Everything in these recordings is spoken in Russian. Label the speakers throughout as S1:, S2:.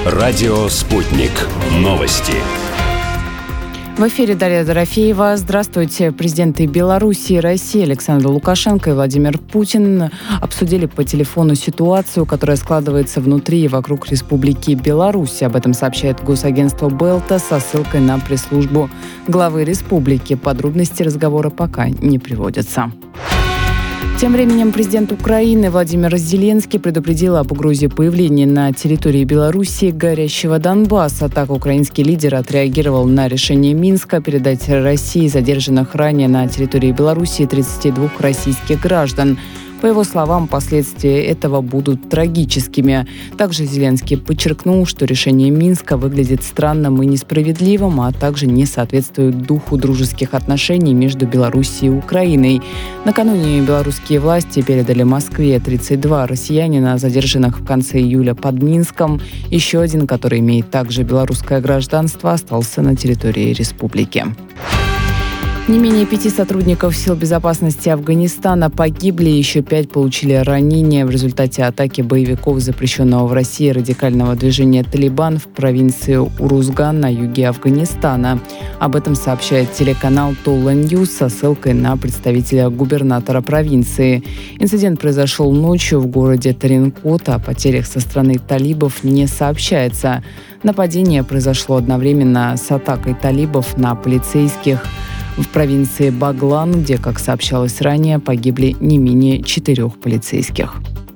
S1: Радио «Спутник». Новости.
S2: В эфире Дарья Дорофеева. Здравствуйте. Президенты Беларуси и России Александр Лукашенко и Владимир Путин обсудили по телефону ситуацию, которая складывается внутри и вокруг Республики Беларусь. Об этом сообщает госагентство Белта со ссылкой на пресс-службу главы республики. Подробности разговора пока не приводятся. Тем временем президент Украины Владимир Зеленский предупредил об угрозе появления на территории Беларуси горящего Донбасса. Так, украинский лидер отреагировал на решение Минска передать России задержанных ранее на территории Беларуси 32 российских граждан. По его словам, последствия этого будут трагическими. Также Зеленский подчеркнул, что решение Минска выглядит странным и несправедливым, а также не соответствует духу дружеских отношений между Белоруссией и Украиной. Накануне белорусские власти передали Москве 32 россиянина, задержанных в конце июля под Минском. Еще один, который имеет также белорусское гражданство, остался на территории республики. Не менее 5 сотрудников сил безопасности Афганистана погибли, еще 5 получили ранения в результате атаки боевиков запрещенного в России радикального движения «Талибан» в провинции Урузган на юге Афганистана. Об этом сообщает телеканал Толла Ньюс со ссылкой на представителя губернатора провинции. Инцидент произошел ночью в городе Таринкот, о потерях со стороны талибов не сообщается. Нападение произошло одновременно с атакой талибов на полицейских в провинции Баглан, где, как сообщалось ранее, погибли не менее 4 полицейских.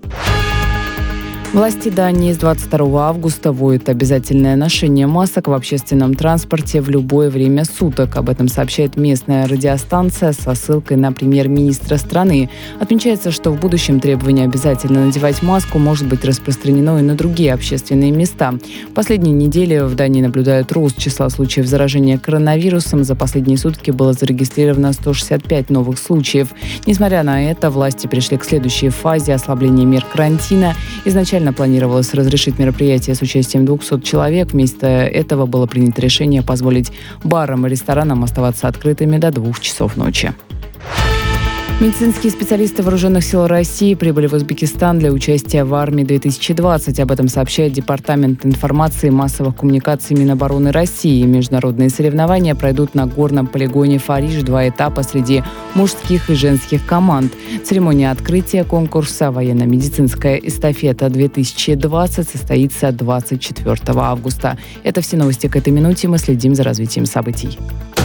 S2: Власти Дании с 22 августа вводят обязательное ношение масок в общественном транспорте в любое время суток. Об этом сообщает местная радиостанция со ссылкой на премьер-министра страны. Отмечается, что в будущем требование обязательно надевать маску может быть распространено и на другие общественные места. В последние недели в Дании наблюдают рост числа случаев заражения коронавирусом. За последние сутки было зарегистрировано 165 новых случаев. Несмотря на это, власти перешли к следующей фазе ослабления мер карантина. Изначально планировалось разрешить мероприятие с участием 200 человек. Вместо этого было принято решение позволить барам и ресторанам оставаться открытыми до 2 часов ночи. Медицинские специалисты Вооруженных сил России прибыли в Узбекистан для участия в армии 2020. Об этом сообщает Департамент информации и массовых коммуникаций Минобороны России. Международные соревнования пройдут на горном полигоне Фариш 2 этапа среди мужских и женских команд. Церемония открытия конкурса «Военно-медицинская эстафета-2020» состоится 24 августа. Это все новости к этой минуте. Мы следим за развитием событий.